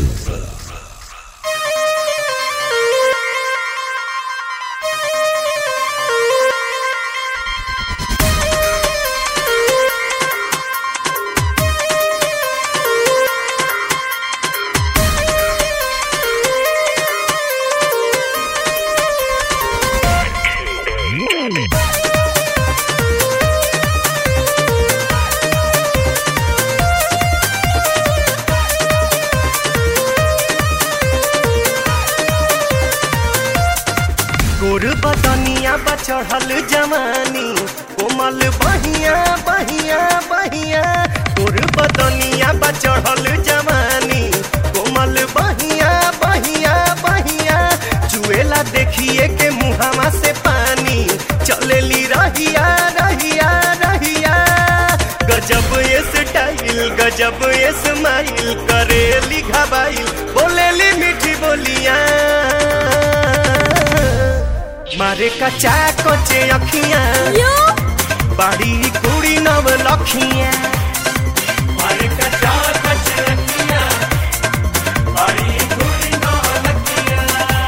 गोर बदनिया बचढ़ल जवानी कोमल बहिया बहिया बहिया गोर बदनिया बचढ़ल जवानी कोमल बहिया बहिया बहिया चुएला देखिए के मुहावा से पानी चलेली रहिया रहिया रहिया गजब ये स्टाइल गजब ये स्माइल करेली घबाइल बोलेली मीठी बोलिया मारे कच्चा कोचे अखियां बाड़ी कुड़ी नव लखियां मारे कच्चा कोचे अखियां बाड़ी कुड़ी नव लखियां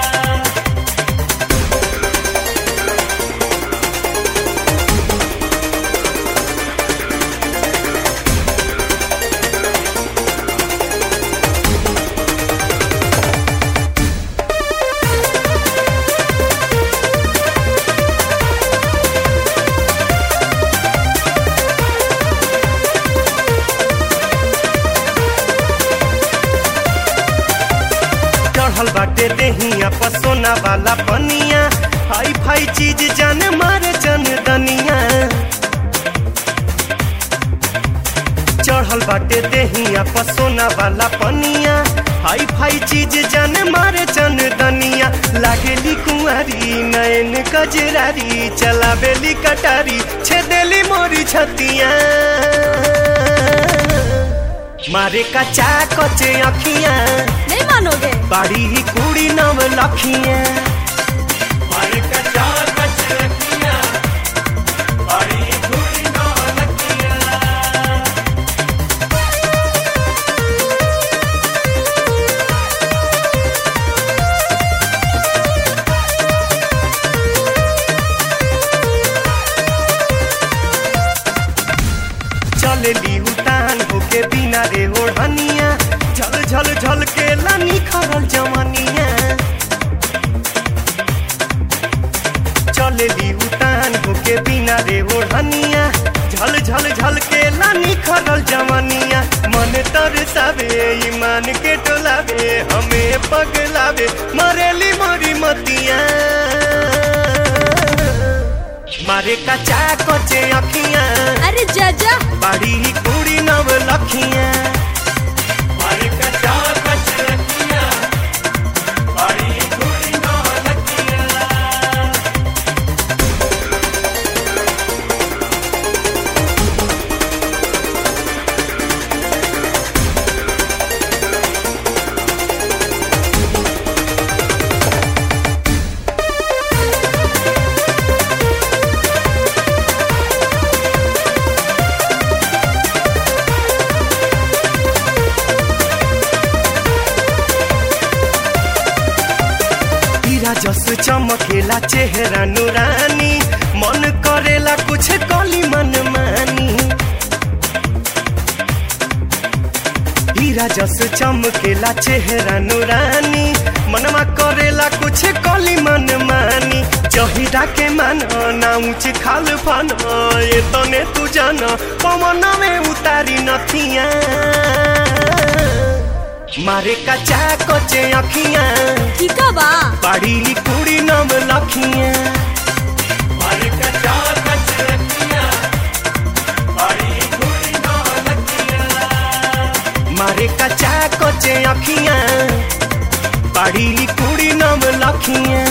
चढ़ल बाटे देहिया पसोना वाला पनिया हाई फाई चीज जान मारे जन दनिया चढ़ल बाटे देहिया पसोना वाला पनिया हाई फाई चीज जान मारे जन दनिया लागेली कुंवारी नयन कजरारी चलावेली कटारी छेदेली मोरी छतिया मारे कच्चा कोचे अखियां नहीं मानोगे बाड़ी कुड़ी नव लखियां मारे कच्चा कोचे अखियां बाड़ी कुड़ी नव लखियां चलेली उतान होके बिना रे ओढ़निया झल झल झल के लानी खरल जवानिया चलेली उतान होके बिना रे ओढ़निया झल झल झल के लानी खरल जवानिया मन तरसावे ईमान के टोलावे हमें पगलावे मरेली मोरी मतिया मारे कच्चा कोचे अखियां अरे जाजा बाड़ी कुड़ी नव लखियां मारे कच्चा कोचे अखियां बाड़ी कुड़ी नव लखियां जस चमकेला चेहरा नूरानी मन करेला कुछ कली मन मानी हीरा जस चमकेला चेहरा नूरानी मनवा करेला कुछ कली मन मानी जहिरा के मान ना ऊंच खाल फन ये तने तू जान पवन में उतारी नथिया मारे कच्चा कोचे अखियां ठीक बा बाड़ी कुड़ी नव लखियां मारे कच्चा कोचे अखियां बाड़ी कुड़ी नव लखियां मारे कच्चा कोचे अखियां बाड़ी कुड़ी नव लखियां